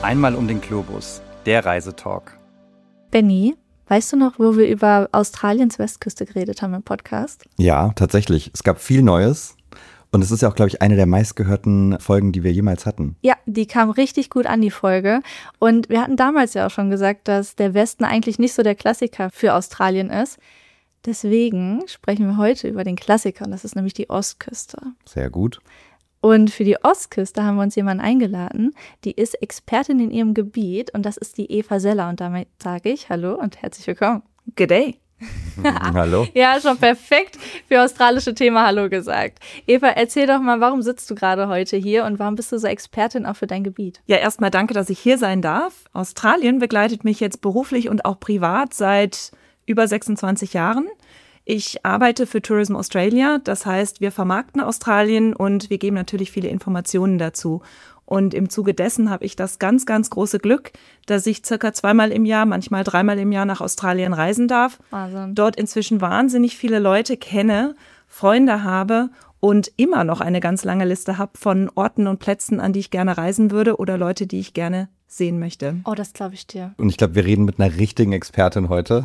Einmal um den Globus, der Reisetalk. Benni, weißt du noch, wo wir über Australiens Westküste geredet haben im Podcast? Ja, tatsächlich. Es gab viel Neues. Und es ist ja auch, glaube ich, eine der meistgehörten Folgen, die wir jemals hatten. Ja, die kam richtig gut an, die Folge. Und wir hatten damals ja auch schon gesagt, dass der Westen eigentlich nicht so der Klassiker für Australien ist. Deswegen sprechen wir heute über den Klassiker, und das ist nämlich die Ostküste. Sehr gut. Und für die Ostküste haben wir uns jemanden eingeladen, die ist Expertin in ihrem Gebiet, und das ist die Eva Seller. Und damit sage ich Hallo und herzlich willkommen. Good day. Hallo. Ja, schon perfekt für australische Themen Hallo gesagt. Eva, erzähl doch mal, warum sitzt du gerade heute hier und warum bist du so Expertin auch für dein Gebiet? Ja, erstmal danke, dass ich hier sein darf. Australien begleitet mich jetzt beruflich und auch privat seit über 26 Jahren. Ich arbeite für Tourism Australia, das heißt, wir vermarkten Australien und wir geben natürlich viele Informationen dazu. Und im Zuge dessen habe ich das ganz, ganz große Glück, dass ich circa 2-mal im Jahr, manchmal 3-mal im Jahr nach Australien reisen darf. Wahnsinn. Dort inzwischen wahnsinnig viele Leute kenne, Freunde habe und immer noch eine ganz lange Liste habe von Orten und Plätzen, an die ich gerne reisen würde oder Leute, die ich gerne sehen möchte. Oh, das glaube ich dir. Und ich glaube, wir reden mit einer richtigen Expertin heute.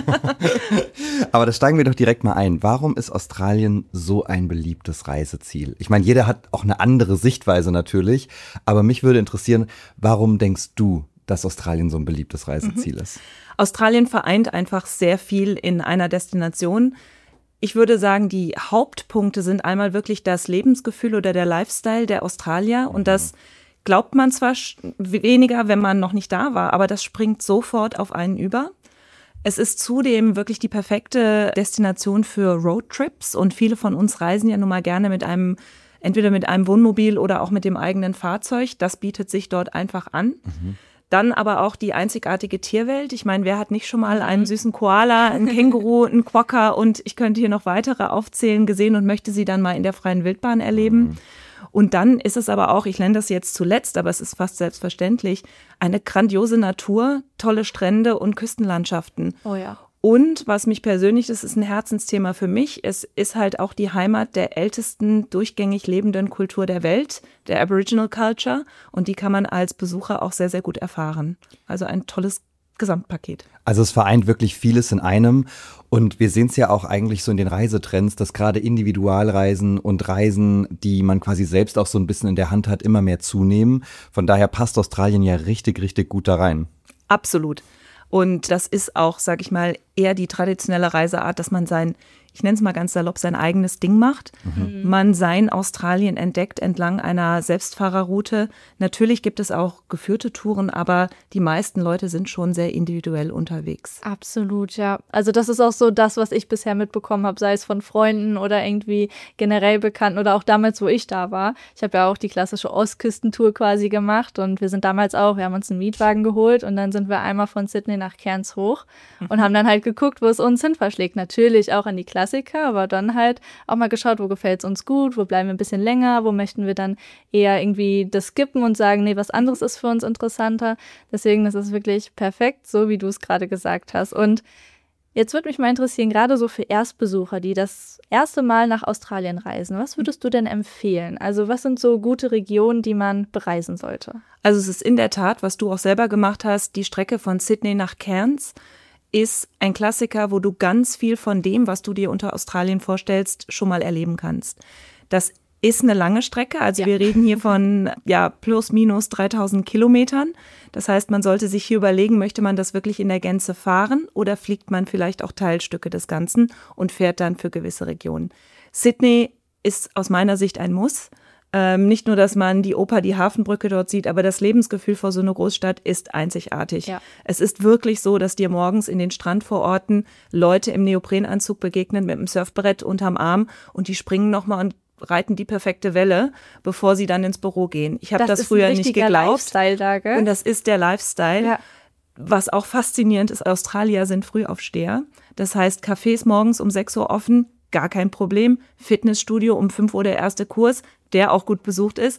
Aber da steigen wir doch direkt mal ein. Warum ist Australien so ein beliebtes Reiseziel? Ich meine, jeder hat auch eine andere Sichtweise natürlich. Aber mich würde interessieren, warum denkst du, dass Australien so ein beliebtes Reiseziel ist? Australien vereint einfach sehr viel in einer Destination. Ich würde sagen, die Hauptpunkte sind einmal wirklich das Lebensgefühl oder der Lifestyle der Australier. Und das glaubt man zwar weniger, wenn man noch nicht da war, aber das springt sofort auf einen über. Es ist zudem wirklich die perfekte Destination für Roadtrips und viele von uns reisen ja nun mal gerne entweder mit einem Wohnmobil oder auch mit dem eigenen Fahrzeug. Das bietet sich dort einfach an. Dann aber auch die einzigartige Tierwelt. Ich meine, wer hat nicht schon mal einen süßen Koala, einen Känguru, einen Quokka und ich könnte hier noch weitere aufzählen, gesehen und möchte sie dann mal in der freien Wildbahn erleben. Und dann ist es aber auch, ich nenne das jetzt zuletzt, aber es ist fast selbstverständlich, eine grandiose Natur, tolle Strände und Küstenlandschaften. Oh ja. Und was mich persönlich, das ist ein Herzensthema für mich, es ist halt auch die Heimat der ältesten durchgängig lebenden Kultur der Welt, der Aboriginal Culture. Und die kann man als Besucher auch sehr, sehr gut erfahren. Also ein tolles Gesamtpaket. Also es vereint wirklich vieles in einem. Und wir sehen es ja auch eigentlich so in den Reisetrends, dass gerade Individualreisen und Reisen, die man quasi selbst auch so ein bisschen in der Hand hat, immer mehr zunehmen. Von daher passt Australien ja richtig, richtig gut da rein. Absolut. Und das ist auch, sag ich mal, eher die traditionelle Reiseart, dass man ich nenne es mal ganz salopp, sein eigenes Ding macht. Man sein Australien entdeckt entlang einer Selbstfahrerroute. Natürlich gibt es auch geführte Touren, aber die meisten Leute sind schon sehr individuell unterwegs. Absolut, ja. Also das ist auch so das, was ich bisher mitbekommen habe, sei es von Freunden oder irgendwie generell Bekannten oder auch damals, wo ich da war. Ich habe ja auch die klassische Ostküstentour quasi gemacht und wir haben uns einen Mietwagen geholt und dann sind wir einmal von Sydney nach Cairns hoch und haben dann halt geguckt, wo es uns hin verschlägt. Natürlich auch an die Klassiker, aber dann halt auch mal geschaut, wo gefällt es uns gut, wo bleiben wir ein bisschen länger, wo möchten wir dann eher irgendwie das skippen und sagen, nee, was anderes ist für uns interessanter. Deswegen ist es wirklich perfekt, so wie du es gerade gesagt hast. Und jetzt würde mich mal interessieren, gerade so für Erstbesucher, die das erste Mal nach Australien reisen, was würdest du denn empfehlen? Also was sind so gute Regionen, die man bereisen sollte? Also es ist in der Tat, was du auch selber gemacht hast, die Strecke von Sydney nach Cairns ist ein Klassiker, wo du ganz viel von dem, was du dir unter Australien vorstellst, schon mal erleben kannst. Das ist eine lange Strecke, also wir reden hier von plus minus 3000 Kilometern. Das heißt, man sollte sich hier überlegen, möchte man das wirklich in der Gänze fahren oder fliegt man vielleicht auch Teilstücke des Ganzen und fährt dann für gewisse Regionen. Sydney ist aus meiner Sicht ein Muss. Nicht nur, dass man die Oper, die Hafenbrücke dort sieht, aber das Lebensgefühl vor so einer Großstadt ist einzigartig. Ja. Es ist wirklich so, dass dir morgens in den Strandvororten Leute im Neoprenanzug begegnen mit einem Surfbrett unterm Arm und die springen nochmal und reiten die perfekte Welle, bevor sie dann ins Büro gehen. Ich habe das früher nicht geglaubt. Lifestyle da, gell? Und das ist der Lifestyle. Ja. Was auch faszinierend ist, Australier sind Frühaufsteher. Das heißt, Cafés morgens um 6 Uhr offen, gar kein Problem. Fitnessstudio um 5 Uhr der erste Kurs, der auch gut besucht ist.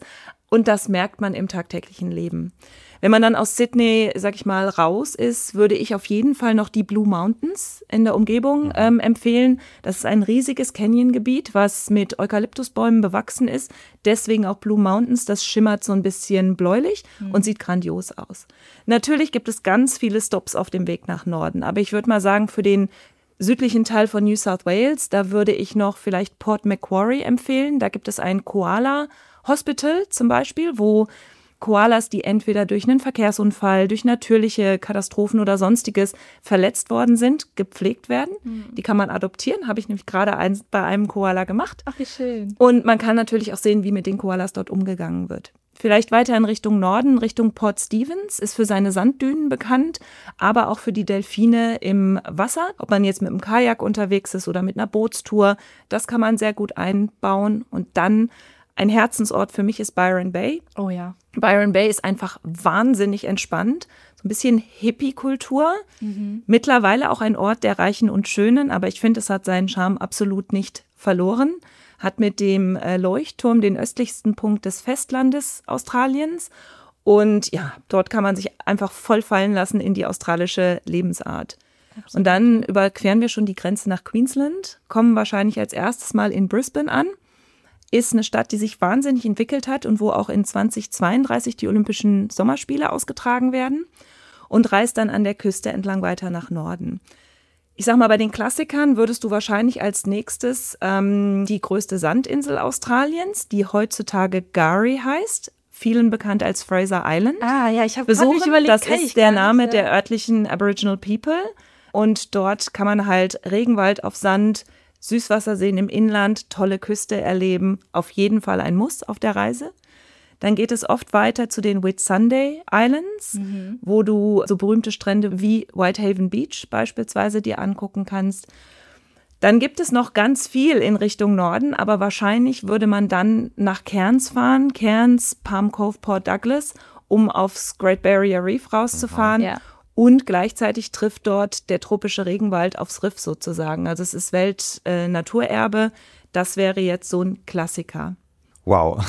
Und das merkt man im tagtäglichen Leben. Wenn man dann aus Sydney, sag ich mal, raus ist, würde ich auf jeden Fall noch die Blue Mountains in der Umgebung empfehlen. Das ist ein riesiges Canyon-Gebiet, was mit Eukalyptusbäumen bewachsen ist. Deswegen auch Blue Mountains, das schimmert so ein bisschen bläulich und sieht grandios aus. Natürlich gibt es ganz viele Stops auf dem Weg nach Norden, aber ich würde mal sagen, für den südlichen Teil von New South Wales, da würde ich noch vielleicht Port Macquarie empfehlen. Da gibt es ein Koala-Hospital zum Beispiel, wo Koalas, die entweder durch einen Verkehrsunfall, durch natürliche Katastrophen oder Sonstiges verletzt worden sind, gepflegt werden. Die kann man adoptieren, habe ich nämlich gerade bei einem Koala gemacht. Ach, wie schön. Und man kann natürlich auch sehen, wie mit den Koalas dort umgegangen wird. Vielleicht weiter in Richtung Norden, Richtung Port Stephens, ist für seine Sanddünen bekannt, aber auch für die Delfine im Wasser. Ob man jetzt mit einem Kajak unterwegs ist oder mit einer Bootstour, das kann man sehr gut einbauen. Und dann ein Herzensort für mich ist Byron Bay. Oh ja. Byron Bay ist einfach wahnsinnig entspannt. So ein bisschen Hippie-Kultur. Mittlerweile auch ein Ort der Reichen und Schönen, aber ich finde, es hat seinen Charme absolut nicht verloren. Hat mit dem Leuchtturm den östlichsten Punkt des Festlandes Australiens. Und ja, dort kann man sich einfach voll fallen lassen in die australische Lebensart. Absolut. Und dann überqueren wir schon die Grenze nach Queensland, kommen wahrscheinlich als erstes mal in Brisbane an. Ist eine Stadt, die sich wahnsinnig entwickelt hat und wo auch in 2032 die Olympischen Sommerspiele ausgetragen werden und reist dann an der Küste entlang weiter nach Norden. Ich sag mal, bei den Klassikern würdest du wahrscheinlich als nächstes die größte Sandinsel Australiens, die heutzutage Gari heißt, vielen bekannt als Fraser Island. Ah ja, ich habe besuchen. Überlegt, das ist der Name der örtlichen Aboriginal People und dort kann man halt Regenwald auf Sand, Süßwasserseen im Inland, tolle Küste erleben. Auf jeden Fall ein Muss auf der Reise. Dann geht es oft weiter zu den Whitsunday Islands, wo du so berühmte Strände wie Whitehaven Beach beispielsweise dir angucken kannst. Dann gibt es noch ganz viel in Richtung Norden, aber wahrscheinlich würde man dann nach Cairns fahren, Cairns, Palm Cove, Port Douglas, um aufs Great Barrier Reef rauszufahren. Ja. Und gleichzeitig trifft dort der tropische Regenwald aufs Riff sozusagen. Also es ist Weltnaturerbe. Das wäre jetzt so ein Klassiker. Wow.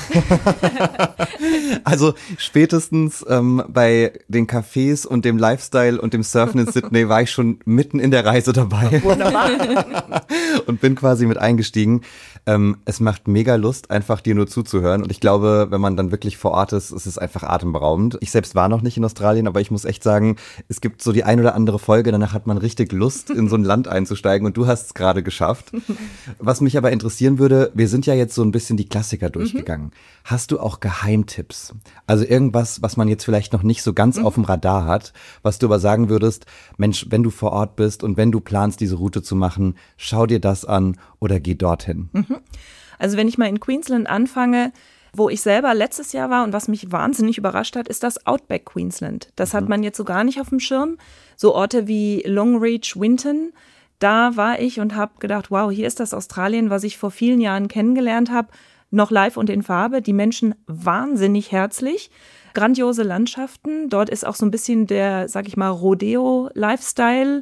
Also spätestens bei den Cafés und dem Lifestyle und dem Surfen in Sydney war ich schon mitten in der Reise dabei. Wunderbar. Und bin quasi mit eingestiegen. Es macht mega Lust, einfach dir nur zuzuhören. Und ich glaube, wenn man dann wirklich vor Ort ist, ist es einfach atemberaubend. Ich selbst war noch nicht in Australien, aber ich muss echt sagen, es gibt so die ein oder andere Folge, danach hat man richtig Lust, in so ein Land einzusteigen. Und du hast es gerade geschafft. Was mich aber interessieren würde, wir sind ja jetzt so ein bisschen die Klassiker durchgegangen. Hast du auch Geheimtipps? Also irgendwas, was man jetzt vielleicht noch nicht so ganz auf dem Radar hat, was du aber sagen würdest, Mensch, wenn du vor Ort bist und wenn du planst, diese Route zu machen, schau dir das an oder geh dorthin. Also wenn ich mal in Queensland anfange, wo ich selber letztes Jahr war und was mich wahnsinnig überrascht hat, ist das Outback Queensland. Das hat man jetzt so gar nicht auf dem Schirm. So Orte wie Longreach, Winton, da war ich und habe gedacht, wow, hier ist das Australien, was ich vor vielen Jahren kennengelernt habe, noch live und in Farbe. Die Menschen wahnsinnig herzlich. Grandiose Landschaften. Dort ist auch so ein bisschen der, sag ich mal, Rodeo-Lifestyle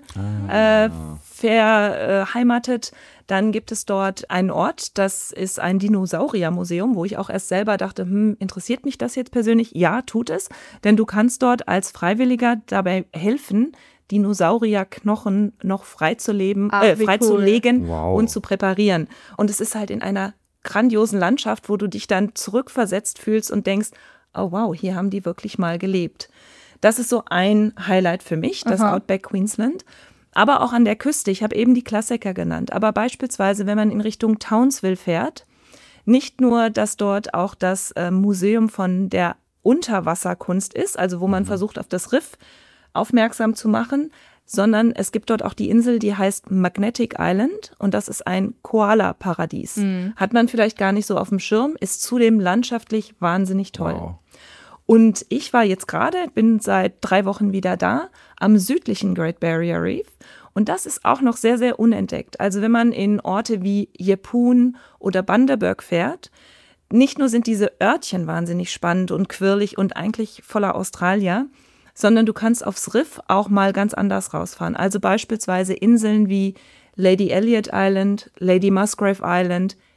verheimatet. Dann gibt es dort einen Ort, das ist ein Dinosauriermuseum, wo ich auch erst selber dachte, interessiert mich das jetzt persönlich? Ja, tut es. Denn du kannst dort als Freiwilliger dabei helfen, Dinosaurierknochen noch freizulegen Wow. und zu präparieren. Und es ist halt in einer grandiosen Landschaft, wo du dich dann zurückversetzt fühlst und denkst, oh wow, hier haben die wirklich mal gelebt. Das ist so ein Highlight für mich, das Outback Queensland. Aber auch an der Küste, ich habe eben die Klassiker genannt, aber beispielsweise, wenn man in Richtung Townsville fährt, nicht nur, dass dort auch das Museum von der Unterwasserkunst ist, also wo man versucht, auf das Riff aufmerksam zu machen, sondern es gibt dort auch die Insel, die heißt Magnetic Island und das ist ein Koala-Paradies. Hat man vielleicht gar nicht so auf dem Schirm, ist zudem landschaftlich wahnsinnig toll. Wow. Und ich war jetzt bin seit 3 Wochen wieder da, am südlichen Great Barrier Reef. Und das ist auch noch sehr, sehr unentdeckt. Also wenn man in Orte wie Yeppoon oder Bundaberg fährt, nicht nur sind diese Örtchen wahnsinnig spannend und quirlig und eigentlich voller Australier, sondern du kannst aufs Riff auch mal ganz anders rausfahren. Also beispielsweise Inseln wie Lady Elliot Island, Lady Musgrave Island,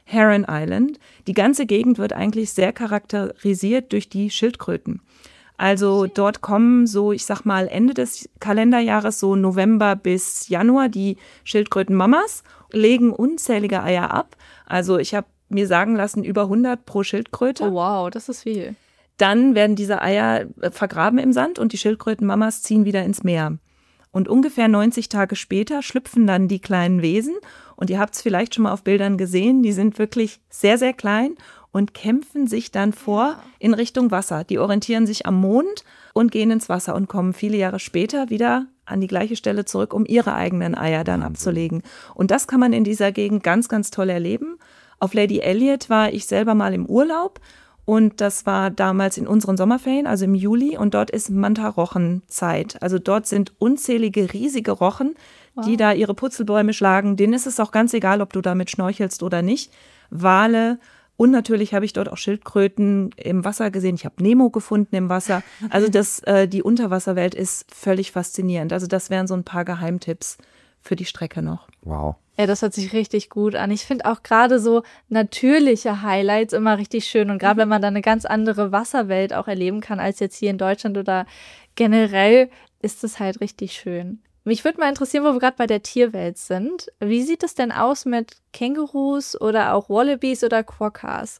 Heron Island. Die ganze Gegend wird eigentlich sehr charakterisiert durch die Schildkröten. Also dort kommen so, ich sag mal, Ende des Kalenderjahres, so November bis Januar, die Schildkrötenmamas, legen unzählige Eier ab. Also ich habe mir sagen lassen, über 100 pro Schildkröte. Oh wow, das ist viel. Dann werden diese Eier vergraben im Sand und die Schildkrötenmamas ziehen wieder ins Meer. Und ungefähr 90 Tage später schlüpfen dann die kleinen Wesen. Und ihr habt es vielleicht schon mal auf Bildern gesehen, die sind wirklich sehr, sehr klein und kämpfen sich dann vor in Richtung Wasser. Die orientieren sich am Mond und gehen ins Wasser und kommen viele Jahre später wieder an die gleiche Stelle zurück, um ihre eigenen Eier dann abzulegen. Und das kann man in dieser Gegend ganz, ganz toll erleben. Auf Lady Elliot war ich selber mal im Urlaub und das war damals in unseren Sommerferien, also im Juli, und dort ist Manta-Rochen-Zeit. Also dort sind unzählige riesige Rochen, die da ihre Purzelbäume schlagen. Denen ist es auch ganz egal, ob du damit schnorchelst oder nicht. Wale. Und natürlich habe ich dort auch Schildkröten im Wasser gesehen. Ich habe Nemo gefunden im Wasser. Also die Unterwasserwelt ist völlig faszinierend. Also das wären so ein paar Geheimtipps für die Strecke noch. Wow. Ja, das hört sich richtig gut an. Ich finde auch gerade so natürliche Highlights immer richtig schön. Und gerade wenn man dann eine ganz andere Wasserwelt auch erleben kann als jetzt hier in Deutschland oder generell, ist es halt richtig schön. Mich würde mal interessieren, wo wir gerade bei der Tierwelt sind. Wie sieht es denn aus mit Kängurus oder auch Wallabies oder Quokkas?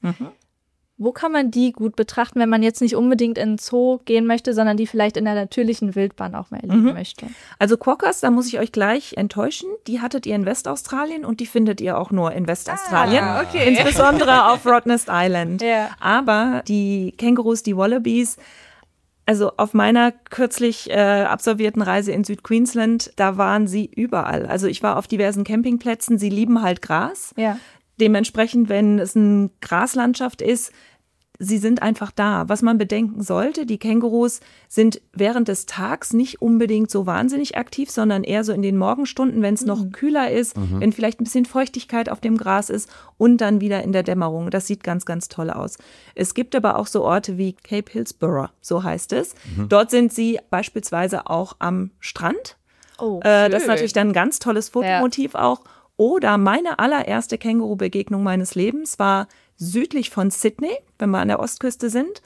Wo kann man die gut betrachten, wenn man jetzt nicht unbedingt in den Zoo gehen möchte, sondern die vielleicht in der natürlichen Wildbahn auch mal erleben möchte? Also Quokkas, da muss ich euch gleich enttäuschen. Die hattet ihr in Westaustralien und die findet ihr auch nur in Westaustralien. Okay. Insbesondere auf Rottnest Island. Ja. Aber die Kängurus, die Wallabies, also auf meiner kürzlich absolvierten Reise in Südqueensland, da waren sie überall. Also ich war auf diversen Campingplätzen, sie lieben halt Gras. Ja. Dementsprechend, wenn es eine Graslandschaft ist, sie sind einfach da. Was man bedenken sollte, die Kängurus sind während des Tags nicht unbedingt so wahnsinnig aktiv, sondern eher so in den Morgenstunden, wenn es noch kühler ist, wenn vielleicht ein bisschen Feuchtigkeit auf dem Gras ist und dann wieder in der Dämmerung. Das sieht ganz, ganz toll aus. Es gibt aber auch so Orte wie Cape Hillsborough, so heißt es. Dort sind sie beispielsweise auch am Strand. Oh, das ist natürlich dann ein ganz tolles Fotomotiv auch. Oder meine allererste Känguru-Begegnung meines Lebens war südlich von Sydney, wenn wir an der Ostküste sind.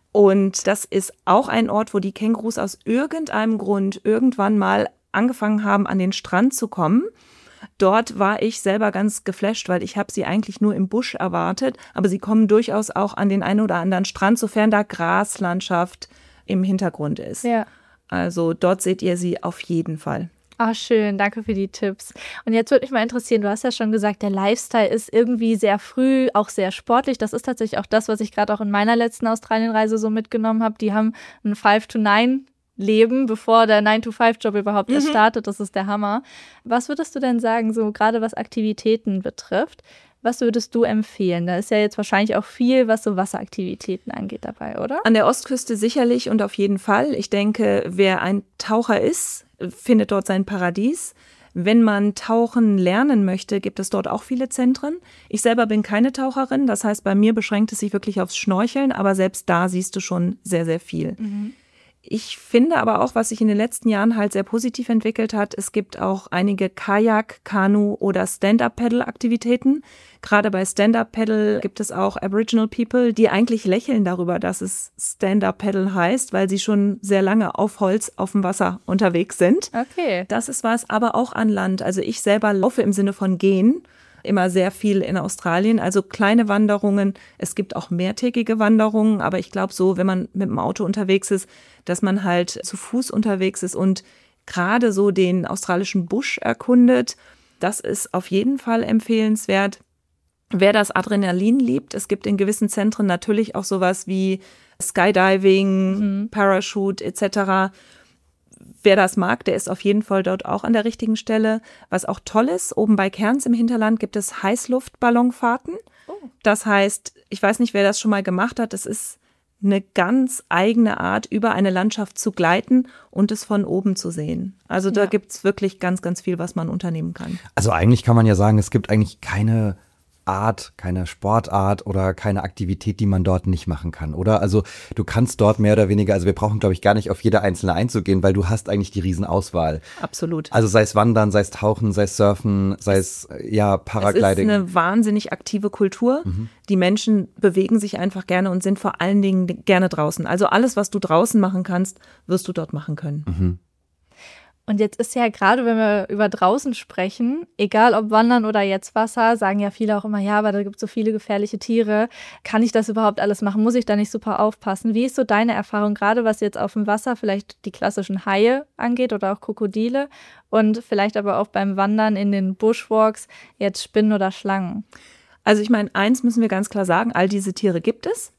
Und das ist auch ein Ort, wo die Kängurus aus irgendeinem Grund irgendwann mal angefangen haben, an den Strand zu kommen. Dort war ich selber ganz geflasht, weil ich habe sie eigentlich nur im Busch erwartet. Aber sie kommen durchaus auch an den einen oder anderen Strand, sofern da Graslandschaft im Hintergrund ist. Ja. Also dort seht ihr sie auf jeden Fall. Ah, schön, danke für die Tipps. Und jetzt würde mich mal interessieren, du hast ja schon gesagt, der Lifestyle ist irgendwie sehr früh, auch sehr sportlich. Das ist tatsächlich auch das, was ich gerade auch in meiner letzten Australienreise so mitgenommen habe. Die haben ein 5-to-9-Leben, bevor der 9-to-5-Job überhaupt erst startet. Das ist der Hammer. Was würdest du denn sagen, so gerade was Aktivitäten betrifft? Was würdest du empfehlen? Da ist ja jetzt wahrscheinlich auch viel, was so Wasseraktivitäten angeht dabei, oder? An der Ostküste sicherlich und auf jeden Fall. Ich denke, wer ein Taucher ist, findet dort sein Paradies. Wenn man tauchen lernen möchte, gibt es dort auch viele Zentren. Ich selber bin keine Taucherin, das heißt, bei mir beschränkt es sich wirklich aufs Schnorcheln, aber selbst da siehst du schon sehr, sehr viel. Ich finde aber auch, was sich in den letzten Jahren halt sehr positiv entwickelt hat, es gibt auch einige Kajak-, Kanu- oder Stand-Up-Paddle-Aktivitäten. Gerade bei Stand-Up-Paddle gibt es auch Aboriginal People, die eigentlich lächeln darüber, dass es Stand-Up-Paddle heißt, weil sie schon sehr lange auf Holz auf dem Wasser unterwegs sind. Okay. Das ist was, aber auch an Land. Also ich selber laufe im Sinne von gehen immer sehr viel in Australien, also kleine Wanderungen. Es gibt auch mehrtägige Wanderungen, aber ich glaube so, wenn man mit dem Auto unterwegs ist, dass man halt zu Fuß unterwegs ist und gerade so den australischen Busch erkundet. Das ist auf jeden Fall empfehlenswert. Wer das Adrenalin liebt, es gibt in gewissen Zentren natürlich auch sowas wie Skydiving, Parachute etc. Wer das mag, der ist auf jeden Fall dort auch an der richtigen Stelle. Was auch toll ist, oben bei Cairns im Hinterland gibt es Heißluftballonfahrten. Das heißt, ich weiß nicht, wer das schon mal gemacht hat, es ist eine ganz eigene Art, über eine Landschaft zu gleiten und es von oben zu sehen. Also da gibt es wirklich ganz, ganz viel, was man unternehmen kann. Also eigentlich kann man ja sagen, es gibt eigentlich keine Art, keine Sportart oder keine Aktivität, die man dort nicht machen kann, oder? Also du kannst dort mehr oder weniger, also wir brauchen, glaube ich, gar nicht auf jede einzelne einzugehen, weil du hast eigentlich die Riesenauswahl. Absolut. Also sei es Wandern, sei es Tauchen, sei es Surfen, sei es Paragliding. Es ist eine wahnsinnig aktive Kultur. Die Menschen bewegen sich einfach gerne und sind vor allen Dingen gerne draußen. Also alles, was du draußen machen kannst, wirst du dort machen können. Und jetzt ist ja gerade, wenn wir über draußen sprechen, egal ob Wandern oder jetzt Wasser, sagen ja viele auch immer, ja, aber da gibt es so viele gefährliche Tiere. Kann ich das überhaupt alles machen? Muss ich da nicht super aufpassen? Wie ist so deine Erfahrung, gerade was jetzt auf dem Wasser vielleicht die klassischen Haie angeht oder auch Krokodile und vielleicht aber auch beim Wandern in den Bushwalks jetzt Spinnen oder Schlangen? Also ich meine, eins müssen wir ganz klar sagen, all diese Tiere gibt es.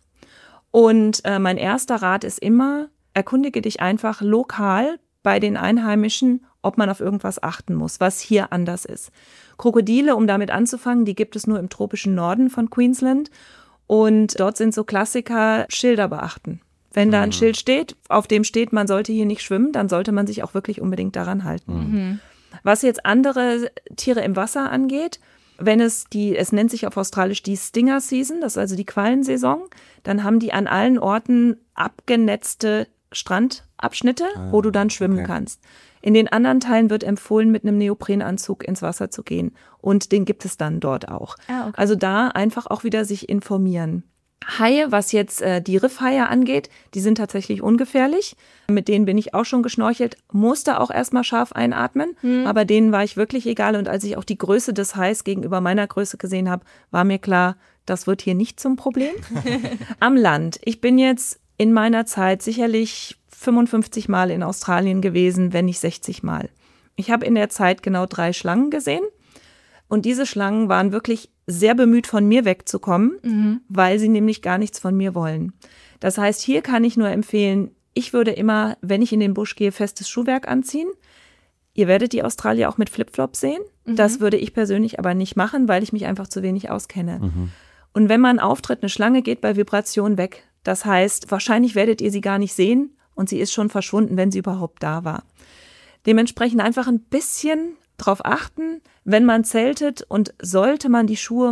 Und mein erster Rat ist immer, erkundige dich einfach lokal bei den Einheimischen, ob man auf irgendwas achten muss, was hier anders ist. Krokodile, um damit anzufangen, die gibt es nur im tropischen Norden von Queensland. Und dort sind so Klassiker, Schilder beachten. Wenn da ein Schild steht, auf dem steht, man sollte hier nicht schwimmen, dann sollte man sich auch wirklich unbedingt daran halten. Was jetzt andere Tiere im Wasser angeht, wenn es nennt sich auf Australisch die Stinger Season, das ist also die Quallensaison, dann haben die an allen Orten abgenetzte Strandabschnitte, wo du dann schwimmen kannst. In den anderen Teilen wird empfohlen, mit einem Neoprenanzug ins Wasser zu gehen. Und den gibt es dann dort auch. Okay. Also da einfach auch wieder sich informieren. Haie, was jetzt die Riffhaie angeht, die sind tatsächlich ungefährlich. Mit denen bin ich auch schon geschnorchelt, musste auch erstmal scharf einatmen, aber denen war ich wirklich egal. Und als ich auch die Größe des Hais gegenüber meiner Größe gesehen habe, war mir klar, das wird hier nicht zum Problem. Am Land, ich bin jetzt in meiner Zeit sicherlich 55 Mal in Australien gewesen, wenn nicht 60 Mal. Ich habe in der Zeit genau 3 Schlangen gesehen. Und diese Schlangen waren wirklich sehr bemüht, von mir wegzukommen, weil sie nämlich gar nichts von mir wollen. Das heißt, hier kann ich nur empfehlen, ich würde immer, wenn ich in den Busch gehe, festes Schuhwerk anziehen. Ihr werdet die Australier auch mit Flipflops sehen. Das würde ich persönlich aber nicht machen, weil ich mich einfach zu wenig auskenne. Und wenn man auftritt, eine Schlange geht bei Vibration weg. Das heißt, wahrscheinlich werdet ihr sie gar nicht sehen und sie ist schon verschwunden, wenn sie überhaupt da war. Dementsprechend einfach ein bisschen drauf achten, wenn man zeltet und sollte man die Schuhe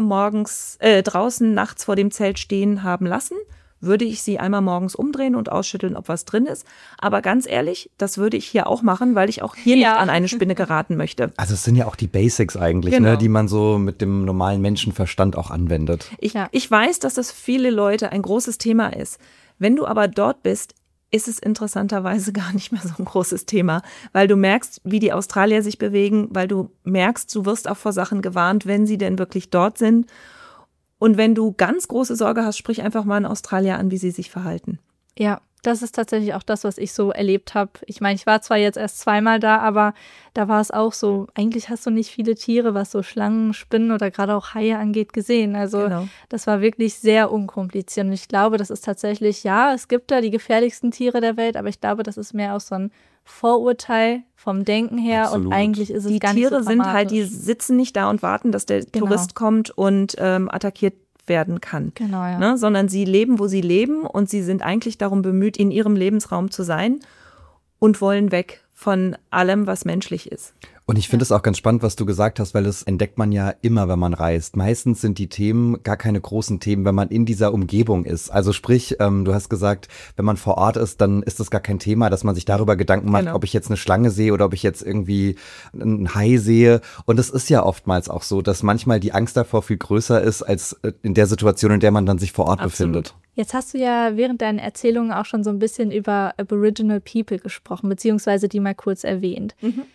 draußen nachts vor dem Zelt stehen haben lassen, würde ich sie einmal morgens umdrehen und ausschütteln, ob was drin ist. Aber ganz ehrlich, das würde ich hier auch machen, weil ich auch hier nicht an eine Spinne geraten möchte. Also es sind ja auch die Basics eigentlich, Genau. ne, die man so mit dem normalen Menschenverstand auch anwendet. Ich weiß, dass das für viele Leute ein großes Thema ist. Wenn du aber dort bist, ist es interessanterweise gar nicht mehr so ein großes Thema, weil du merkst, wie die Australier sich bewegen, weil du merkst, du wirst auch vor Sachen gewarnt, wenn sie denn wirklich dort sind. Und wenn du ganz große Sorge hast, sprich einfach mal einen Australier an, wie sie sich verhalten. Ja, das ist tatsächlich auch das, was ich so erlebt habe. Ich meine, ich war zwar jetzt erst 2-mal da, aber da war es auch so, eigentlich hast du nicht viele Tiere, was so Schlangen, Spinnen oder gerade auch Haie angeht, gesehen. Also Das war wirklich sehr unkompliziert. Und ich glaube, das ist tatsächlich, ja, es gibt da die gefährlichsten Tiere der Welt, aber ich glaube, das ist mehr auch so ein Vorurteil vom Denken her. Absolut. Und eigentlich ist es Die gar nicht so Tiere sind halt, die dramatisch. sitzen nicht da und warten, dass der Tourist kommt und attackiert werden kann. Genau, ja. Ne? Sondern sie leben, wo sie leben und sie sind eigentlich darum bemüht, in ihrem Lebensraum zu sein und wollen weg von allem, was menschlich ist. Und ich finde es auch ganz spannend, was du gesagt hast, weil das entdeckt man ja immer, wenn man reist. Meistens sind die Themen gar keine großen Themen, wenn man in dieser Umgebung ist. Also sprich, du hast gesagt, wenn man vor Ort ist, dann ist das gar kein Thema, dass man sich darüber Gedanken macht, ob ich jetzt eine Schlange sehe oder ob ich jetzt irgendwie einen Hai sehe. Und es ist ja oftmals auch so, dass manchmal die Angst davor viel größer ist, als in der Situation, in der man dann sich vor Ort befindet. Jetzt hast du ja während deinen Erzählungen auch schon so ein bisschen über Aboriginal People gesprochen, beziehungsweise die mal kurz erwähnt.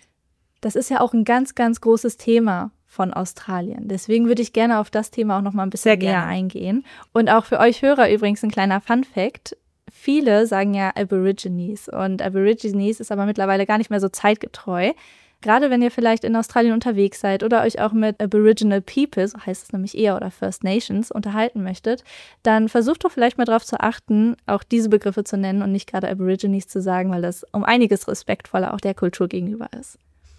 Das ist ja auch ein ganz, ganz großes Thema von Australien. Deswegen würde ich gerne auf das Thema auch noch mal ein bisschen näher eingehen. Und auch für euch Hörer übrigens ein kleiner Fun-Fact. Viele sagen ja Aborigines und Aborigines ist aber mittlerweile gar nicht mehr so zeitgetreu. Gerade wenn ihr vielleicht in Australien unterwegs seid oder euch auch mit Aboriginal People, so heißt es nämlich eher, oder First Nations, unterhalten möchtet, dann versucht doch vielleicht mal darauf zu achten, auch diese Begriffe zu nennen und nicht gerade Aborigines zu sagen, weil das um einiges respektvoller auch der Kultur gegenüber ist.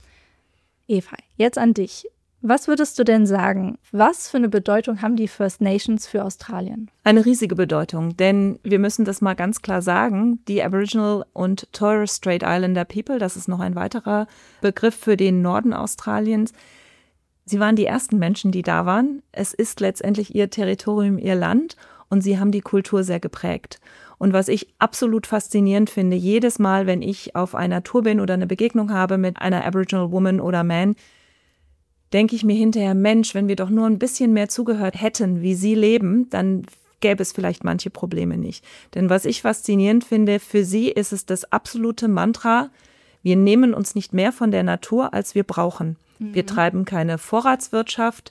Eva, jetzt an dich. Was würdest du denn sagen? Was für eine Bedeutung haben die First Nations für Australien? Eine riesige Bedeutung, denn wir müssen das mal ganz klar sagen, die Aboriginal und Torres Strait Islander People, das ist noch ein weiterer Begriff für den Norden Australiens, Sie waren die ersten Menschen, die da waren. Es ist letztendlich ihr Territorium, ihr Land und sie haben die Kultur sehr geprägt. Und was ich absolut faszinierend finde, jedes Mal, wenn ich auf einer Tour bin oder eine Begegnung habe mit einer Aboriginal Woman oder Man, denke ich mir hinterher, Mensch, wenn wir doch nur ein bisschen mehr zugehört hätten, wie sie leben, dann gäbe es vielleicht manche Probleme nicht. Denn was ich faszinierend finde, für sie ist es das absolute Mantra, wir nehmen uns nicht mehr von der Natur, als wir brauchen. Wir treiben keine Vorratswirtschaft,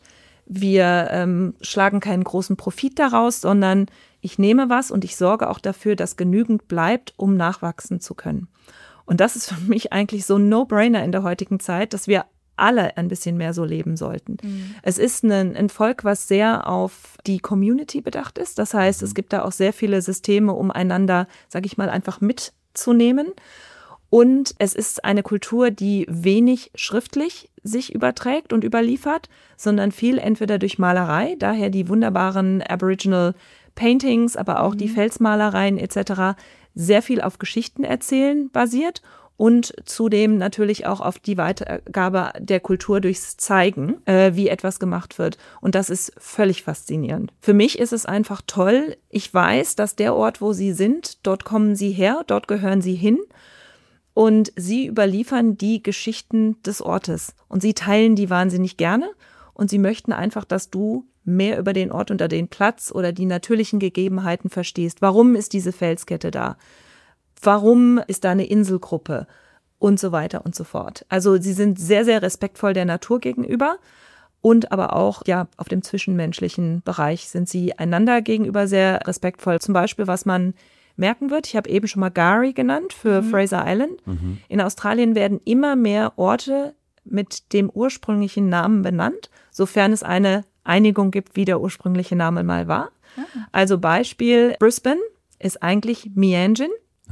wir schlagen keinen großen Profit daraus, sondern ich nehme was und ich sorge auch dafür, dass genügend bleibt, um nachwachsen zu können. Und das ist für mich eigentlich so ein No-Brainer in der heutigen Zeit, dass wir alle ein bisschen mehr so leben sollten. Es ist ein Volk, was sehr auf die Community bedacht ist. Das heißt, es gibt da auch sehr viele Systeme, um einander, sage ich mal, einfach mitzunehmen. Und es ist eine Kultur, die wenig schriftlich sich überträgt und überliefert, sondern viel entweder durch Malerei, daher die wunderbaren Aboriginal Paintings, aber auch die Felsmalereien etc., sehr viel auf Geschichten erzählen basiert und zudem natürlich auch auf die Weitergabe der Kultur durchs Zeigen, wie etwas gemacht wird. Und das ist völlig faszinierend. Für mich ist es einfach toll. Ich weiß, dass der Ort, wo sie sind, dort kommen sie her, dort gehören sie hin. Und sie überliefern die Geschichten des Ortes. Und sie teilen die wahnsinnig gerne. Und sie möchten einfach, dass du mehr über den Ort oder den Platz oder die natürlichen Gegebenheiten verstehst. Warum ist diese Felskette da? Warum ist da eine Inselgruppe? Und so weiter und so fort. Also sie sind sehr, sehr respektvoll der Natur gegenüber. Und aber auch, ja, auf dem zwischenmenschlichen Bereich sind sie einander gegenüber sehr respektvoll. Zum Beispiel, was man merken wird, ich habe eben schon mal Gari genannt für Fraser Island. In Australien werden immer mehr Orte mit dem ursprünglichen Namen benannt, sofern es eine Einigung gibt, wie der ursprüngliche Name mal war. Also Beispiel, Brisbane ist eigentlich Mianjin.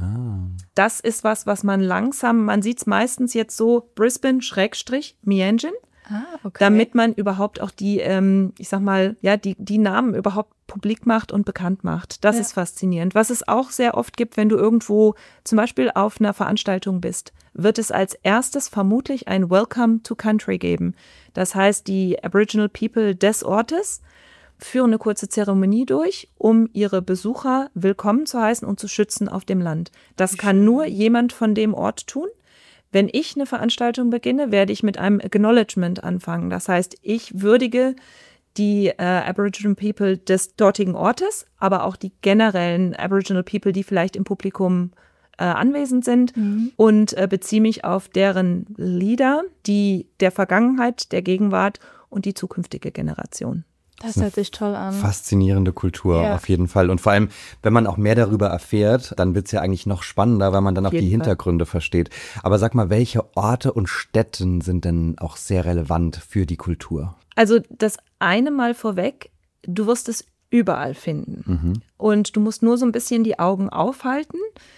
Das ist was man langsam, man sieht es meistens jetzt so, Brisbane-Mianjin. Okay. Damit man überhaupt auch die, ich sag mal, ja, die Namen überhaupt publik macht und bekannt macht. Das ist faszinierend. Was es auch sehr oft gibt, wenn du irgendwo zum Beispiel auf einer Veranstaltung bist, wird es als erstes vermutlich ein Welcome to Country geben. Das heißt, die Aboriginal People des Ortes führen eine kurze Zeremonie durch, um ihre Besucher willkommen zu heißen und zu schützen auf dem Land. Das kann nur jemand von dem Ort tun. Wenn ich eine Veranstaltung beginne, werde ich mit einem Acknowledgement anfangen. Das heißt, ich würdige die Aboriginal People des dortigen Ortes, aber auch die generellen Aboriginal People, die vielleicht im Publikum anwesend sind und beziehe mich auf deren Lieder, die der Vergangenheit, der Gegenwart und die zukünftige Generation. Das hört sich toll an. Faszinierende Kultur, auf jeden Fall. Und vor allem, wenn man auch mehr darüber erfährt, dann wird es ja eigentlich noch spannender, weil man dann auch die Hintergründe versteht. Aber sag mal, welche Orte und Städten sind denn auch sehr relevant für die Kultur? Also das eine mal vorweg, du wirst es überall finden. Und du musst nur so ein bisschen die Augen aufhalten.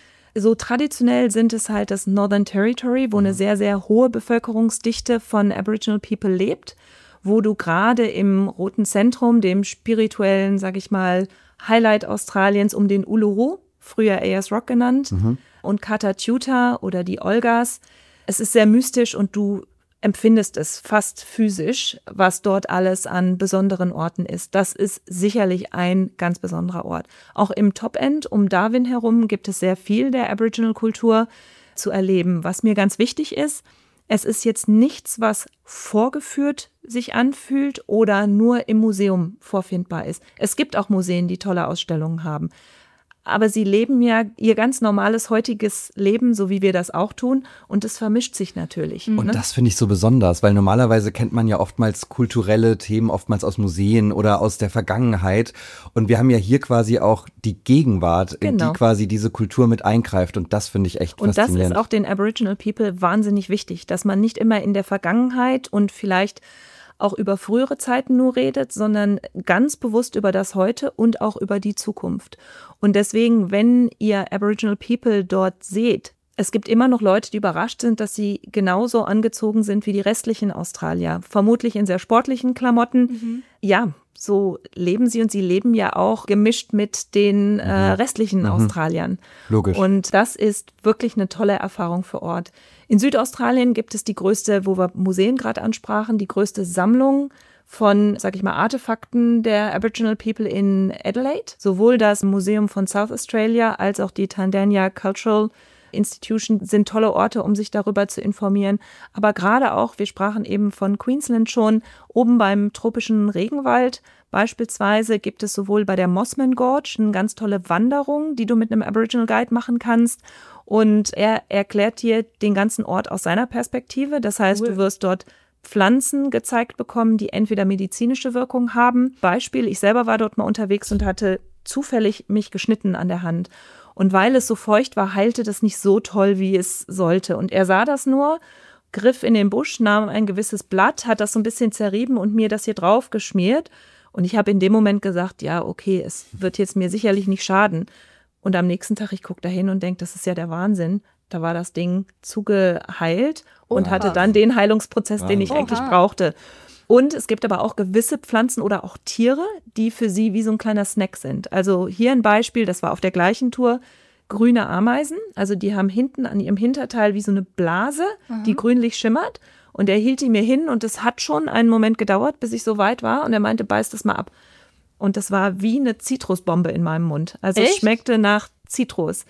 So traditionell sind es halt das Northern Territory, wo eine sehr, sehr hohe Bevölkerungsdichte von Aboriginal People lebt, wo du gerade im Roten Zentrum, dem spirituellen, sag ich mal, Highlight Australiens um den Uluru, früher Ayers Rock genannt, und Kata Tjuta oder die Olgas. Es ist sehr mystisch und du empfindest es fast physisch, was dort alles an besonderen Orten ist. Das ist sicherlich ein ganz besonderer Ort. Auch im Top-End um Darwin herum gibt es sehr viel der Aboriginal-Kultur zu erleben. Was mir ganz wichtig ist, es ist jetzt nichts, was vorgeführt sich anfühlt oder nur im Museum vorfindbar ist. Es gibt auch Museen, die tolle Ausstellungen haben. Aber sie leben ja ihr ganz normales heutiges Leben, so wie wir das auch tun. Und es vermischt sich natürlich. Und das finde ich so besonders, weil normalerweise kennt man ja oftmals kulturelle Themen, oftmals aus Museen oder aus der Vergangenheit. Und wir haben ja hier quasi auch die Gegenwart, in die quasi diese Kultur mit eingreift. Und das finde ich echt faszinierend. Und das ist auch den Aboriginal People wahnsinnig wichtig, dass man nicht immer in der Vergangenheit und vielleicht auch über frühere Zeiten nur redet, sondern ganz bewusst über das Heute und auch über die Zukunft. Und deswegen, wenn ihr Aboriginal People dort seht, es gibt immer noch Leute, die überrascht sind, dass sie genauso angezogen sind wie die restlichen Australier. Vermutlich in sehr sportlichen Klamotten. Ja, so leben sie und sie leben ja auch gemischt mit den restlichen Australiern. Logisch. Und das ist wirklich eine tolle Erfahrung vor Ort. In Südaustralien gibt es die größte, wo wir Museen gerade ansprachen, die größte Sammlung von, sag ich mal, Artefakten der Aboriginal People in Adelaide. Sowohl das Museum von South Australia als auch die Tandanya Cultural Institution sind tolle Orte, um sich darüber zu informieren. Aber gerade auch, wir sprachen eben von Queensland schon, oben beim tropischen Regenwald beispielsweise gibt es sowohl bei der Mossman Gorge eine ganz tolle Wanderung, die du mit einem Aboriginal Guide machen kannst. Und er erklärt dir den ganzen Ort aus seiner Perspektive. Das heißt, du wirst dort Pflanzen gezeigt bekommen, die entweder medizinische Wirkung haben. Beispiel, ich selber war dort mal unterwegs und hatte zufällig mich geschnitten an der Hand. Und weil es so feucht war, heilte das nicht so toll, wie es sollte. Und er sah das nur, griff in den Busch, nahm ein gewisses Blatt, hat das so ein bisschen zerrieben und mir das hier drauf geschmiert. Und ich habe in dem Moment gesagt, ja, okay, es wird jetzt mir sicherlich nicht schaden. Und am nächsten Tag, ich gucke da hin und denke, das ist ja der Wahnsinn. Da war das Ding zugeheilt und hatte dann den Heilungsprozess, den ich eigentlich brauchte. Und es gibt aber auch gewisse Pflanzen oder auch Tiere, die für sie wie so ein kleiner Snack sind. Also hier ein Beispiel, das war auf der gleichen Tour, grüne Ameisen. Also die haben hinten an ihrem Hinterteil wie so eine Blase, die grünlich schimmert. Und er hielt die mir hin und es hat schon einen Moment gedauert, bis ich so weit war. Und er meinte, beiß das mal ab. Und das war wie eine Zitrusbombe in meinem Mund. Also es schmeckte nach Zitrus.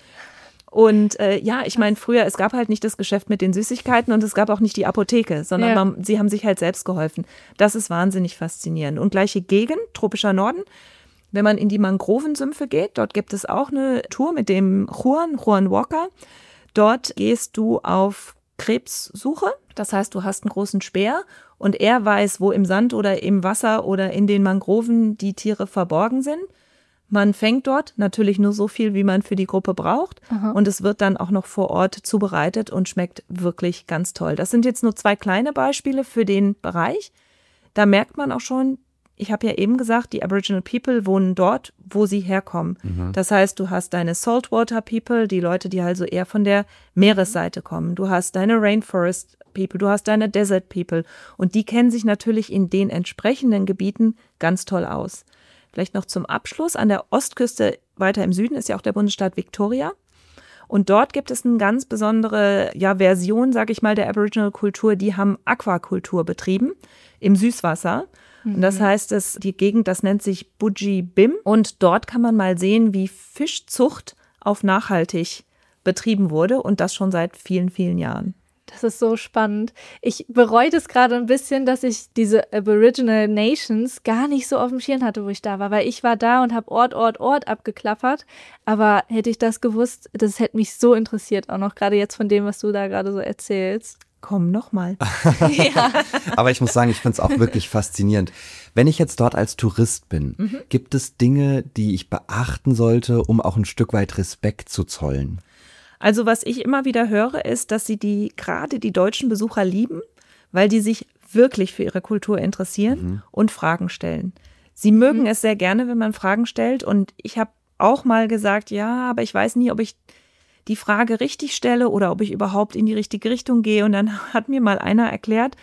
Und ich meine, früher, es gab halt nicht das Geschäft mit den Süßigkeiten und es gab auch nicht die Apotheke, sondern sie haben sich halt selbst geholfen. Das ist wahnsinnig faszinierend. Und gleiche Gegend, tropischer Norden, wenn man in die Mangrovensümpfe geht, dort gibt es auch eine Tour mit dem Juan Walker. Dort gehst du auf Krebssuche. Das heißt, du hast einen großen Speer und er weiß, wo im Sand oder im Wasser oder in den Mangroven die Tiere verborgen sind. Man fängt dort natürlich nur so viel, wie man für die Gruppe braucht. Und es wird dann auch noch vor Ort zubereitet und schmeckt wirklich ganz toll. Das sind jetzt nur 2 kleine Beispiele für den Bereich. Da merkt man auch schon, ich habe ja eben gesagt, die Aboriginal People wohnen dort, wo sie herkommen. Das heißt, du hast deine Saltwater People, die Leute, die also eher von der Meeresseite kommen. Du hast deine Rainforest People, du hast deine Desert People. Und die kennen sich natürlich in den entsprechenden Gebieten ganz toll aus. Vielleicht noch zum Abschluss, an der Ostküste weiter im Süden ist ja auch der Bundesstaat Victoria. Und dort gibt es eine ganz besondere Version, sage ich mal, der Aboriginal-Kultur. Die haben Aquakultur betrieben im Süßwasser. Und das heißt, die Gegend, das nennt sich Budji-Bim. Und dort kann man mal sehen, wie Fischzucht auf nachhaltig betrieben wurde und das schon seit vielen, vielen Jahren. Das ist so spannend. Ich bereue das gerade ein bisschen, dass ich diese Aboriginal Nations gar nicht so auf dem Schirm hatte, wo ich da war. Weil ich war da und habe Ort abgeklappert. Aber hätte ich das gewusst, das hätte mich so interessiert. Auch noch gerade jetzt von dem, was du da gerade so erzählst. Komm noch mal. Ja. Aber ich muss sagen, ich finde es auch wirklich faszinierend. Wenn ich jetzt dort als Tourist bin, gibt es Dinge, die ich beachten sollte, um auch ein Stück weit Respekt zu zollen? Also was ich immer wieder höre, ist, dass sie gerade die deutschen Besucher lieben, weil die sich wirklich für ihre Kultur interessieren und Fragen stellen. Sie mögen es sehr gerne, wenn man Fragen stellt. Und ich habe auch mal gesagt, ja, aber ich weiß nie, ob ich die Frage richtig stelle oder ob ich überhaupt in die richtige Richtung gehe. Und dann hat mir mal einer erklärt,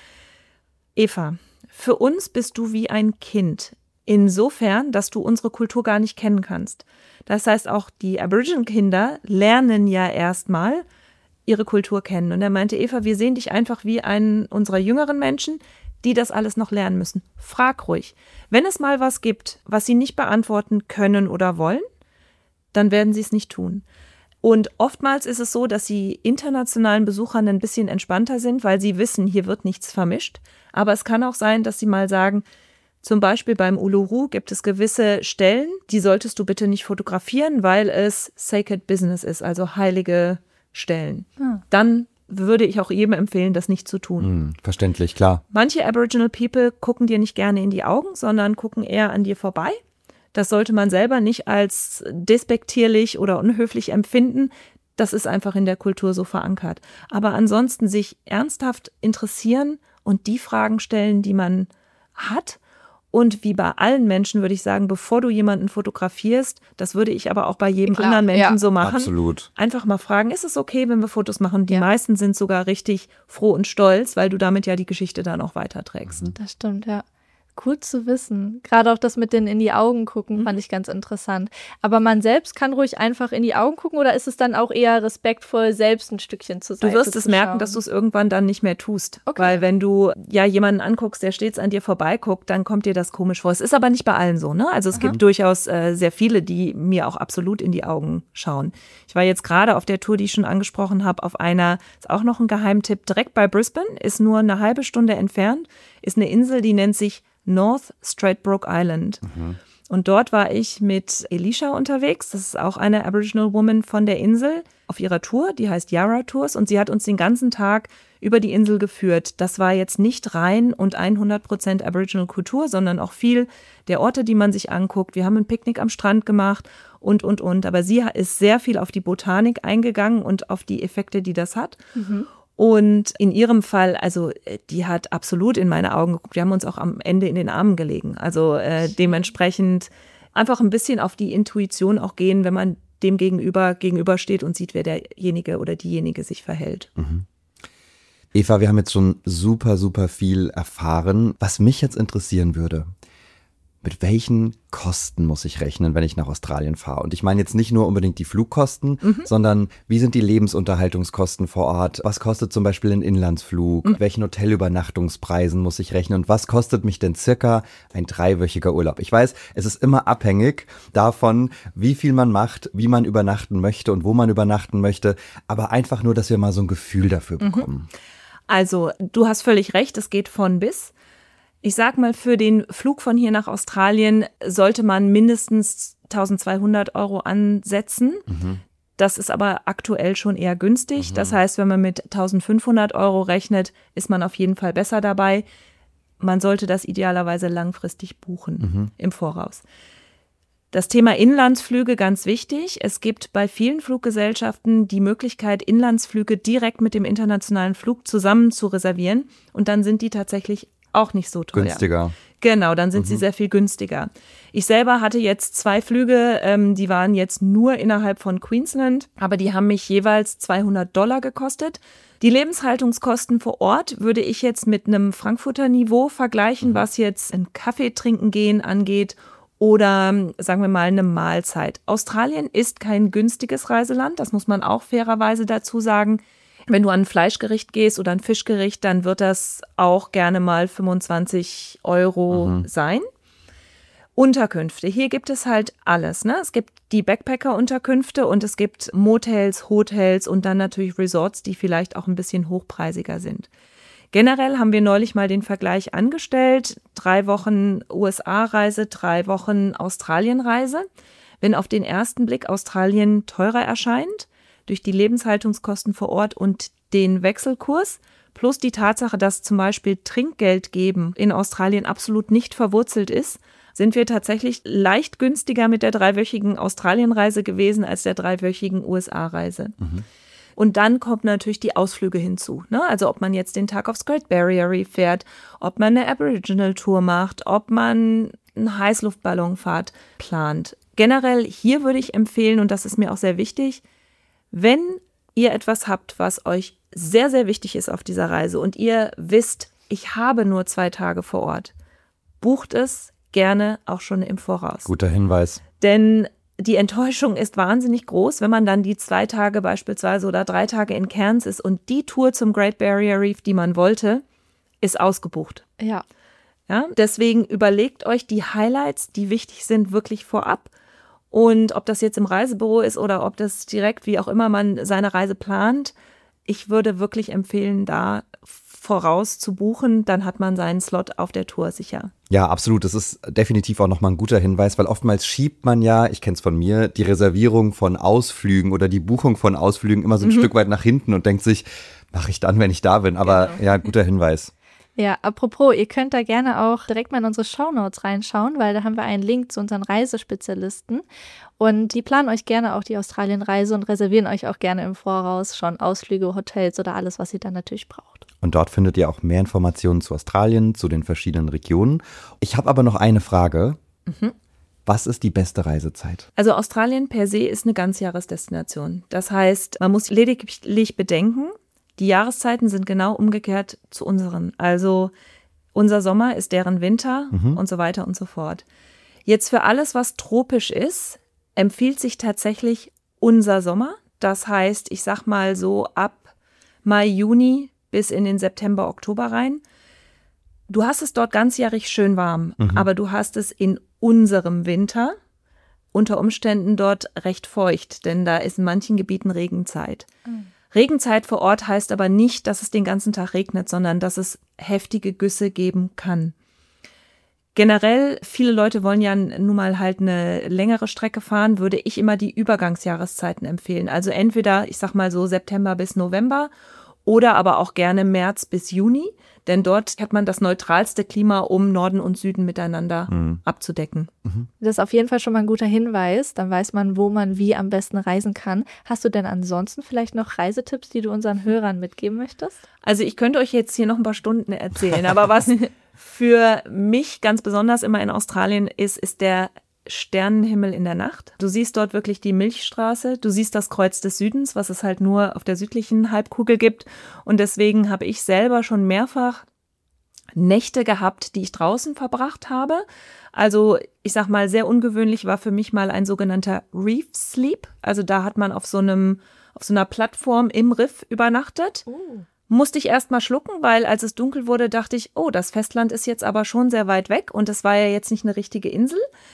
Eva, für uns bist du wie ein Kind. Insofern, dass du unsere Kultur gar nicht kennen kannst. Das heißt, auch die Aboriginal-Kinder lernen ja erstmal ihre Kultur kennen. Und er meinte, Eva, wir sehen dich einfach wie einen unserer jüngeren Menschen, die das alles noch lernen müssen. Frag ruhig. Wenn es mal was gibt, was sie nicht beantworten können oder wollen, dann werden sie es nicht tun. Und oftmals ist es so, dass die internationalen Besuchern ein bisschen entspannter sind, weil sie wissen, hier wird nichts vermischt. Aber es kann auch sein, dass sie mal sagen, zum Beispiel beim Uluru gibt es gewisse Stellen, die solltest du bitte nicht fotografieren, weil es sacred business ist, also heilige Stellen. Dann würde ich auch jedem empfehlen, das nicht zu tun. Verständlich, klar. Manche Aboriginal People gucken dir nicht gerne in die Augen, sondern gucken eher an dir vorbei. Das sollte man selber nicht als despektierlich oder unhöflich empfinden. Das ist einfach in der Kultur so verankert. Aber ansonsten sich ernsthaft interessieren und die Fragen stellen, die man hat. Und wie bei allen Menschen würde ich sagen, bevor du jemanden fotografierst, das würde ich aber auch bei jedem anderen Menschen so machen. Absolut. Einfach mal fragen, ist es okay, wenn wir Fotos machen? Die meisten sind sogar richtig froh und stolz, weil du damit ja die Geschichte dann auch weiterträgst. Das stimmt, ja. Gut zu wissen. Gerade auch das mit den in die Augen gucken fand ich ganz interessant. Aber man selbst kann ruhig einfach in die Augen gucken oder ist es dann auch eher respektvoll, selbst ein Stückchen zur Seite Du wirst es zu merken, schauen? dass du es irgendwann dann nicht mehr tust. Okay. Weil wenn du ja jemanden anguckst, der stets an dir vorbeiguckt, dann kommt dir das komisch vor. Es ist aber nicht bei allen so, ne? Also es gibt durchaus sehr viele, die mir auch absolut in die Augen schauen. Ich war jetzt gerade auf der Tour, die ich schon angesprochen habe, auf einer, ist auch noch ein Geheimtipp, direkt bei Brisbane, ist nur eine halbe Stunde entfernt, ist eine Insel, die nennt sich North Stradbroke Island. Und dort war ich mit Elisha unterwegs. Das ist auch eine Aboriginal Woman von der Insel auf ihrer Tour. Die heißt Yarra Tours und sie hat uns den ganzen Tag über die Insel geführt. Das war jetzt nicht rein und 100% Aboriginal Kultur, sondern auch viel der Orte, die man sich anguckt. Wir haben ein Picknick am Strand gemacht und. Aber sie ist sehr viel auf die Botanik eingegangen und auf die Effekte, die das hat. Und in ihrem Fall, also die hat absolut in meine Augen geguckt. Wir haben uns auch am Ende in den Armen gelegen. Also dementsprechend einfach ein bisschen auf die Intuition auch gehen, wenn man dem gegenübersteht und sieht, wer derjenige oder diejenige sich verhält. Eva, wir haben jetzt schon super, super viel erfahren. Was mich jetzt interessieren würde, mit welchen Kosten muss ich rechnen, wenn ich nach Australien fahre? Und ich meine jetzt nicht nur unbedingt die Flugkosten, sondern wie sind die Lebensunterhaltungskosten vor Ort? Was kostet zum Beispiel ein Inlandsflug? Welchen Hotelübernachtungspreisen muss ich rechnen? Und was kostet mich denn circa ein 3-wöchiger Urlaub? Ich weiß, es ist immer abhängig davon, wie viel man macht, wie man übernachten möchte und wo man übernachten möchte. Aber einfach nur, dass wir mal so ein Gefühl dafür bekommen. Also du hast völlig recht, es geht von bis. Ich sag mal, für den Flug von hier nach Australien sollte man mindestens 1.200 € ansetzen. Das ist aber aktuell schon eher günstig. Das heißt, wenn man mit 1.500 € rechnet, ist man auf jeden Fall besser dabei. Man sollte das idealerweise langfristig buchen im Voraus. Das Thema Inlandsflüge, ganz wichtig. Es gibt bei vielen Fluggesellschaften die Möglichkeit, Inlandsflüge direkt mit dem internationalen Flug zusammen zu reservieren. Und dann sind die tatsächlich auch nicht so teuer. Günstiger. Genau, dann sind sie sehr viel günstiger. Ich selber hatte jetzt 2 Flüge, die waren jetzt nur innerhalb von Queensland, aber die haben mich jeweils $200 gekostet. Die Lebenshaltungskosten vor Ort würde ich jetzt mit einem Frankfurter Niveau vergleichen, was jetzt ein Kaffee trinken gehen angeht oder sagen wir mal eine Mahlzeit. Australien ist kein günstiges Reiseland, das muss man auch fairerweise dazu sagen. Wenn du an ein Fleischgericht gehst oder ein Fischgericht, dann wird das auch gerne mal 25 € sein. Unterkünfte, hier gibt es halt alles, ne? Es gibt die Backpacker-Unterkünfte und es gibt Motels, Hotels und dann natürlich Resorts, die vielleicht auch ein bisschen hochpreisiger sind. Generell haben wir neulich mal den Vergleich angestellt, 3 Wochen USA-Reise, 3 Wochen Australien-Reise. Wenn auf den ersten Blick Australien teurer erscheint, durch die Lebenshaltungskosten vor Ort und den Wechselkurs, plus die Tatsache, dass zum Beispiel Trinkgeld geben in Australien absolut nicht verwurzelt ist, sind wir tatsächlich leicht günstiger mit der 3-wöchigen Australienreise gewesen als der 3-wöchigen USA-Reise. Und dann kommt natürlich die Ausflüge hinzu, ne? Also ob man jetzt den Tag aufs Great Barrier Reef fährt, ob man eine Aboriginal-Tour macht, ob man eine Heißluftballonfahrt plant. Generell hier würde ich empfehlen, und das ist mir auch sehr wichtig, wenn ihr etwas habt, was euch sehr, sehr wichtig ist auf dieser Reise und ihr wisst, ich habe nur 2 Tage vor Ort, bucht es gerne auch schon im Voraus. Guter Hinweis. Denn die Enttäuschung ist wahnsinnig groß, wenn man dann die 2 Tage beispielsweise oder 3 Tage in Cairns ist und die Tour zum Great Barrier Reef, die man wollte, ist ausgebucht. Ja. Ja, deswegen überlegt euch die Highlights, die wichtig sind, wirklich vorab. Und ob das jetzt im Reisebüro ist oder ob das direkt, wie auch immer man seine Reise plant, ich würde wirklich empfehlen, da voraus zu buchen, dann hat man seinen Slot auf der Tour sicher. Ja, absolut. Das ist definitiv auch nochmal ein guter Hinweis, weil oftmals schiebt man ja, ich kenne es von mir, die Reservierung von Ausflügen oder die Buchung von Ausflügen immer so ein Stück weit nach hinten und denkt sich, mache ich dann, wenn ich da bin. Aber ja, guter Hinweis. Ja, apropos, ihr könnt da gerne auch direkt mal in unsere Shownotes reinschauen, weil da haben wir einen Link zu unseren Reisespezialisten und die planen euch gerne auch die Australienreise und reservieren euch auch gerne im Voraus schon Ausflüge, Hotels oder alles, was ihr dann natürlich braucht. Und dort findet ihr auch mehr Informationen zu Australien, zu den verschiedenen Regionen. Ich habe aber noch eine Frage. Was ist die beste Reisezeit? Also Australien per se ist eine Ganzjahresdestination. Das heißt, man muss lediglich bedenken, die Jahreszeiten sind genau umgekehrt zu unseren. Also Unser Sommer ist deren Winter und so weiter und so fort. Jetzt für alles, was tropisch ist, empfiehlt sich tatsächlich unser Sommer. Das heißt, ich sag mal so ab Mai, Juni bis in den September, Oktober rein. Du hast es dort ganzjährig schön warm, aber du hast es in unserem Winter unter Umständen dort recht feucht, denn da ist in manchen Gebieten Regenzeit. Regenzeit vor Ort heißt aber nicht, dass es den ganzen Tag regnet, sondern dass es heftige Güsse geben kann. Generell, viele Leute wollen ja nun mal halt eine längere Strecke fahren, würde ich immer die Übergangsjahreszeiten empfehlen. Also entweder, ich sag mal so September bis November oder aber auch gerne März bis Juni, denn dort hat man das neutralste Klima, um Norden und Süden miteinander abzudecken. Das ist auf jeden Fall schon mal ein guter Hinweis. Dann weiß man, wo man wie am besten reisen kann. Hast du denn ansonsten vielleicht noch Reisetipps, die du unseren Hörern mitgeben möchtest? Also ich könnte euch jetzt hier noch ein paar Stunden erzählen, aber was für mich ganz besonders immer in Australien ist der Sternenhimmel in der Nacht. Du siehst dort wirklich die Milchstraße, du siehst das Kreuz des Südens, was es halt nur auf der südlichen Halbkugel gibt. Und deswegen habe ich selber schon mehrfach Nächte gehabt, die ich draußen verbracht habe. Also ich sag mal, sehr ungewöhnlich war für mich mal ein sogenannter Reef Sleep. Also da hat man auf so einer Plattform im Riff übernachtet. Musste ich erst mal schlucken, weil als es dunkel wurde, dachte ich, oh, das Festland ist jetzt aber schon sehr weit weg und es war ja jetzt nicht eine richtige Insel.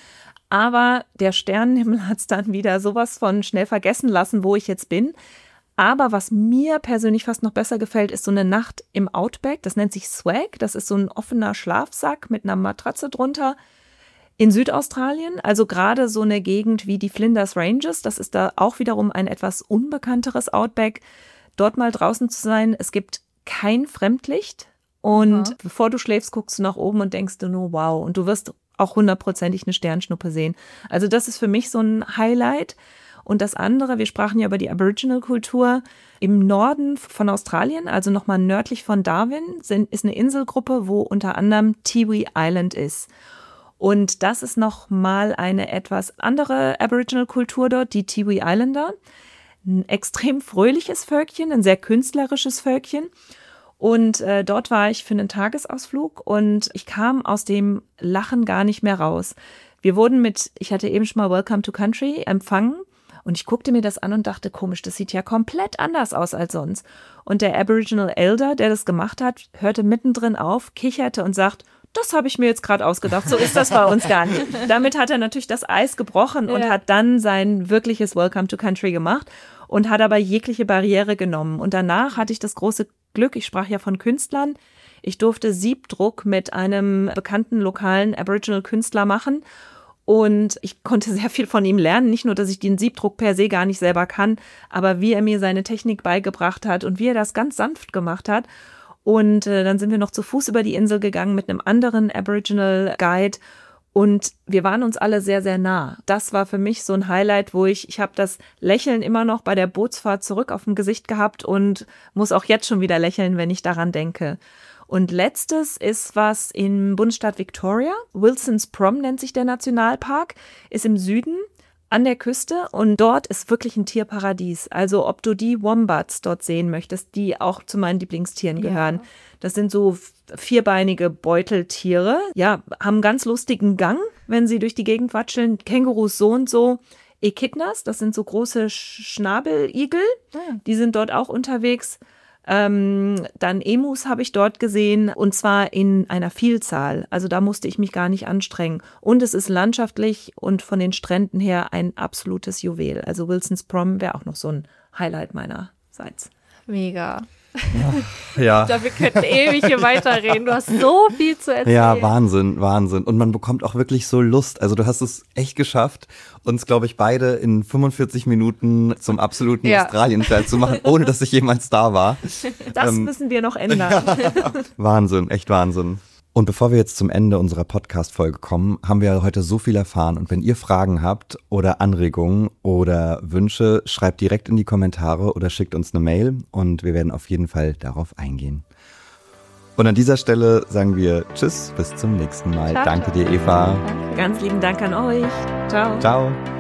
Aber der Sternenhimmel hat es dann wieder sowas von schnell vergessen lassen, wo ich jetzt bin. Aber was mir persönlich fast noch besser gefällt, ist so eine Nacht im Outback. Das nennt sich Swag. Das ist so ein offener Schlafsack mit einer Matratze drunter in Südaustralien. Also gerade so eine Gegend wie die Flinders Ranges. Das ist da auch wiederum ein etwas unbekannteres Outback. Dort mal draußen zu sein. Es gibt kein Fremdlicht. Und bevor du schläfst, guckst du nach oben und denkst du nur, wow. Und du wirst auch 100%ig eine Sternschnuppe sehen. Also das ist für mich so ein Highlight. Und das andere, wir sprachen ja über die Aboriginal-Kultur. Im Norden von Australien, also nochmal nördlich von Darwin, ist eine Inselgruppe, wo unter anderem Tiwi Island ist. Und das ist nochmal eine etwas andere Aboriginal-Kultur dort, die Tiwi Islander. Ein extrem fröhliches Völkchen, ein sehr künstlerisches Völkchen. Und dort war ich für einen Tagesausflug und ich kam aus dem Lachen gar nicht mehr raus. Wir wurden ich hatte eben schon mal Welcome to Country empfangen und ich guckte mir das an und dachte, komisch, das sieht ja komplett anders aus als sonst. Und der Aboriginal Elder, der das gemacht hat, hörte mittendrin auf, kicherte und sagt, das habe ich mir jetzt gerade ausgedacht, so ist das bei uns gar nicht. Damit hat er natürlich das Eis gebrochen und hat dann sein wirkliches Welcome to Country gemacht und hat aber jegliche Barriere genommen. Und danach hatte ich das große Glück, ich sprach ja von Künstlern, ich durfte Siebdruck mit einem bekannten lokalen Aboriginal-Künstler machen und ich konnte sehr viel von ihm lernen. Nicht nur, dass ich den Siebdruck per se gar nicht selber kann, aber wie er mir seine Technik beigebracht hat und wie er das ganz sanft gemacht hat. Und dann sind wir noch zu Fuß über die Insel gegangen mit einem anderen Aboriginal Guide und wir waren uns alle sehr, sehr nah. Das war für mich so ein Highlight, wo ich habe das Lächeln immer noch bei der Bootsfahrt zurück auf dem Gesicht gehabt und muss auch jetzt schon wieder lächeln, wenn ich daran denke. Und letztes ist was im Bundesstaat Victoria. Wilson's Prom nennt sich der Nationalpark, ist im Süden an der Küste und dort ist wirklich ein Tierparadies. Also ob du die Wombats dort sehen möchtest, die auch zu meinen Lieblingstieren gehören. Das sind so vierbeinige Beuteltiere, ja, haben einen ganz lustigen Gang, wenn sie durch die Gegend watscheln. Kängurus so und so. Echidnas, das sind so große Schnabeligel, die sind dort auch unterwegs. Dann Emus habe ich dort gesehen und zwar in einer Vielzahl. Also da musste ich mich gar nicht anstrengen. Und es ist landschaftlich und von den Stränden her ein absolutes Juwel. Also Wilson's Prom wäre auch noch so ein Highlight meinerseits. Mega. Ja. Ich glaube, wir könnten ewig hier weiterreden. Du hast so viel zu erzählen. Ja, Wahnsinn, Wahnsinn. Und man bekommt auch wirklich so Lust. Also du hast es echt geschafft, uns, glaube ich, beide in 45 Minuten zum absoluten Australien-Fan zu machen, ohne dass ich jemals da war. Das müssen wir noch ändern. Wahnsinn, echt Wahnsinn. Und bevor wir jetzt zum Ende unserer Podcast-Folge kommen, haben wir heute so viel erfahren. Und wenn ihr Fragen habt oder Anregungen oder Wünsche, schreibt direkt in die Kommentare oder schickt uns eine Mail und wir werden auf jeden Fall darauf eingehen. Und an dieser Stelle sagen wir Tschüss, bis zum nächsten Mal. Ciao, Danke dir, Eva. Danke. Ganz lieben Dank an euch. Ciao. Ciao.